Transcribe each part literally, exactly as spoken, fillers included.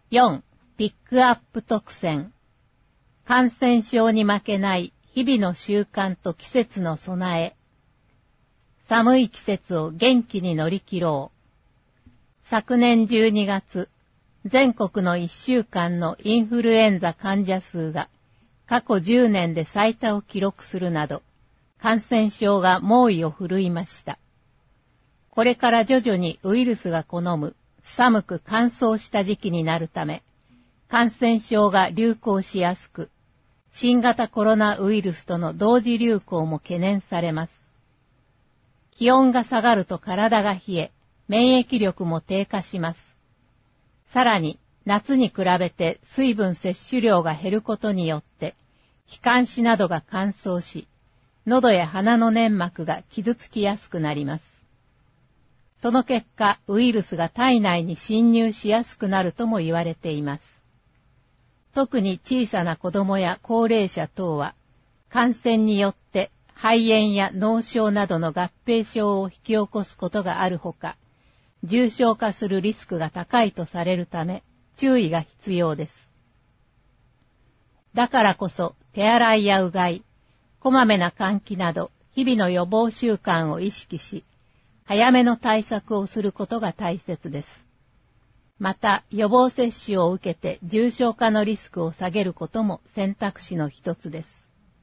よん. ピックアップ特選。感染症に負けない日々の習慣と季節の備え。寒い季節を元気に乗り切ろう。昨年じゅうにがつ、全国のいっしゅうかんのインフルエンザ患者数が過去じゅうねんで最多を記録するなど、感染症が猛威を振るいました。これから徐々にウイルスが好む寒く乾燥した時期になるため、感染症が流行しやすく、新型コロナウイルスとの同時流行も懸念されます。気温が下がると体が冷え、免疫力も低下します。さらに、夏に比べて水分摂取量が減ることによって、気管支などが乾燥し、喉や鼻の粘膜が傷つきやすくなります。その結果、ウイルスが体内に侵入しやすくなるとも言われています。特に小さな子供や高齢者等は、感染によって肺炎や脳症などの合併症を引き起こすことがあるほか、重症化するリスクが高いとされるため、注意が必要です。だからこそ、手洗いやうがい、こまめな換気など、日々の予防習慣を意識し、早めの対策をすることが大切です。また、予防接種を受けて重症化のリスクを下げることも選択肢の一つです。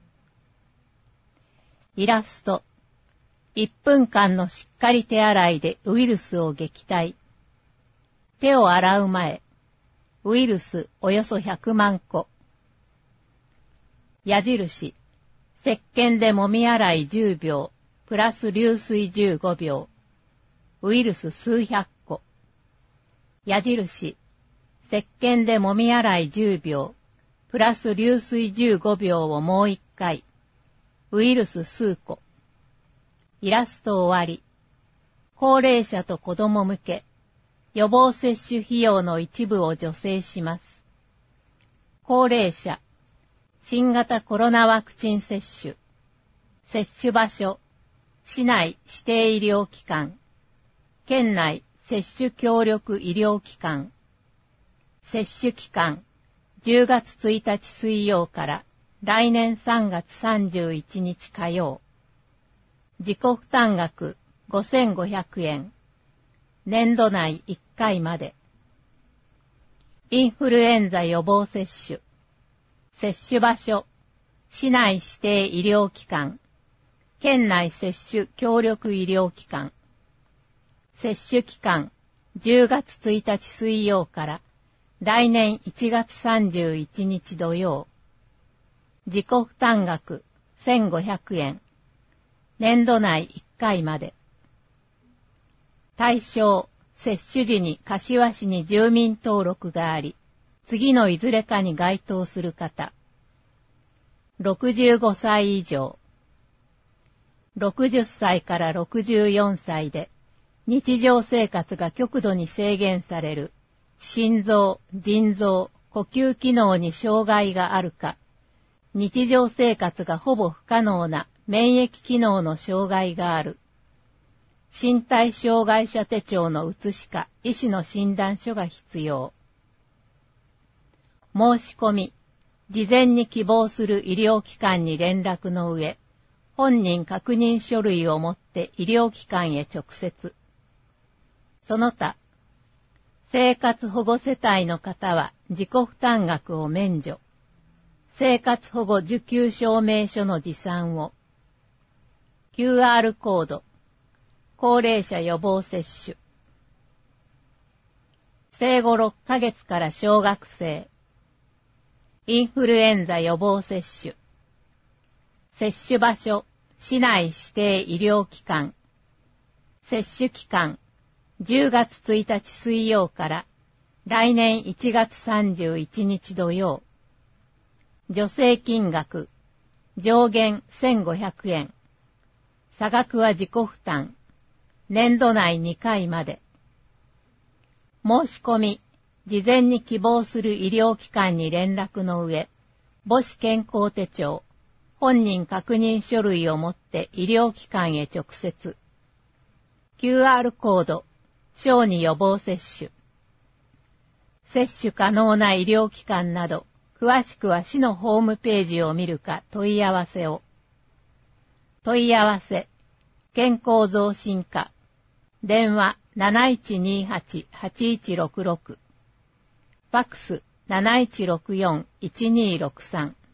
イラスト。いっぷんかんのしっかり手洗いでウイルスを撃退。手を洗う前。ウイルスおよそひゃくまんこ。矢印。石鹸で揉み洗いじゅうびょう、プラス流水じゅうごびょう。ウイルス数百個。矢印。石鹸で揉み洗いじゅうびょう、プラス流水じゅうごびょうをもう一回。ウイルス数個。イラスト終わり。高齢者と子供向け。予防接種費用の一部を助成します。高齢者。新型コロナワクチン接種。接種場所。市内指定医療機関。県内接種協力医療機関。接種期間。じゅうがつついたち水曜から来年さんがつさんじゅういちにち火曜。自己負担額ごせんごひゃくえん。年度内いっかいまで。インフルエンザ予防接種。接種場所。市内指定医療機関。県内接種協力医療機関。接種期間。じゅうがつついたち水曜から来年いちがつさんじゅういちにち土曜。自己負担額せんごひゃくえん。年度内いっかいまで。対象、接種時に柏市に住民登録があり、次のいずれかに該当する方。ろくじゅうごさい以上。ろくじゅっさいからろくじゅうよんさいで、日常生活が極度に制限される、心臓、腎臓、呼吸機能に障害があるか、日常生活がほぼ不可能な免疫機能の障害がある。身体障害者手帳の写しか医師の診断書が必要。申し込み、事前に希望する医療機関に連絡の上、本人確認書類を持って医療機関へ直接。その他、生活保護世帯の方は自己負担額を免除。生活保護受給証明書の持参を。キューアール コード。高齢者予防接種。生後ろっかげつから小学生。インフルエンザ予防接種。接種場所、市内指定医療機関。接種期間、じゅうがつついたち水曜から来年いちがつさんじゅういちにち土曜。助成金額、上限せんごひゃくえん。差額は自己負担。年度内にかいまで。申し込み、事前に希望する医療機関に連絡の上、母子健康手帳、本人確認書類を持って医療機関へ直接。キューアール コード、小児予防接種。 接種可能な医療機関など、詳しくは市のホームページを見るか問い合わせを。問い合わせ、健康増進課。電話 なないちにはち はちいちろくろく。ファックス なないちろくよん いちにーろくさん。